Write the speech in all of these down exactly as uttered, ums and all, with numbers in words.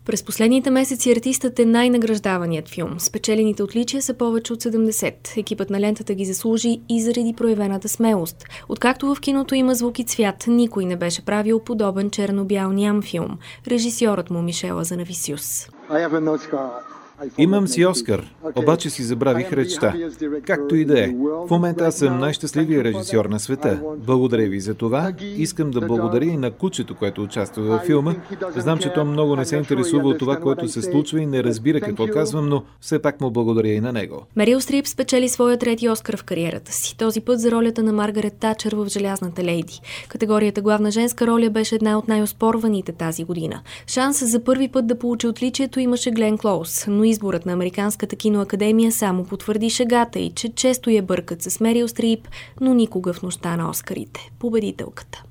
През последните месеци артистът е най-награждаваният филм. Спечелените отличия са повече от седемдесет. Екипът на лентата ги заслужи и заради проявената смелост. Откакто в киното има звук и цвят, никой не беше правил подобен черно-бял ням филм. Режисьорът му Мишел Азанависиус. Имам си Оскар, обаче си забравих речта. Както и да е. В момента аз съм най-щастливия режисьор на света. Благодаря ви за това. Искам да благодаря и на кучето, което участва във филма. Знам, че то много не се интересува от това, което се случва и не разбира какво казвам, но все пак му благодаря и на него. Мерил Стрип спечели своя трети Оскар в кариерата си. Този път за ролята на Маргарет Тачър в Желязната лейди. Категорията главна женска роля беше една от най-оспорваните тази година. Шанс за първи път да получи отличието имаше Глен Клоуз, но изборът на Американската киноакадемия само потвърди шегата и, че често я бъркат с Мерил Стрип, но никога в нощта на Оскарите. Победителката.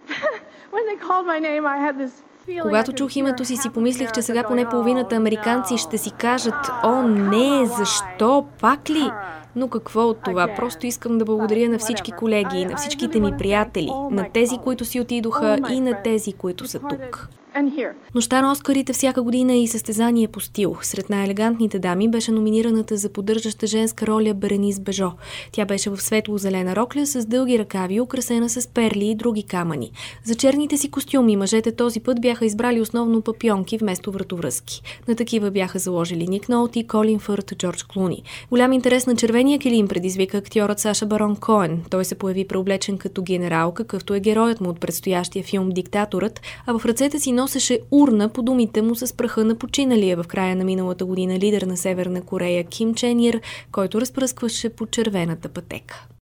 Когато чух името си, си помислих, че сега поне половината американци ще си кажат: «О, не, защо? Пак ли?» Но какво от това? Просто искам да благодаря на всички колеги, на всичките ми приятели, на тези, които си отидоха и на тези, които са тук. Нощта на Оскарите всяка година е и състезание по стил. Сред най-елегантните дами беше номинираната за поддържаща женска роля Беренис Бежо. Тя беше в светло-зелена рокля с дълги ръкави, украсена с перли и други камъни. За черните си костюми мъжете този път бяха избрали основно папионки вместо вратовръзки. На такива бяха заложили Ник Нолти, Колин Фърт, Джордж Клуни. Голям интерес на червения килим предизвика актьорът Саша Барон Коен. Той се появи преоблечен като генерал, какъвто е героят му от предстоящия филм «Диктаторът», а в ръцете си носеше урна, по думите му, с праха на починалия в края на миналата година лидер на Северна Корея Ким Чен Ир, който разпръскваше по червената пътека.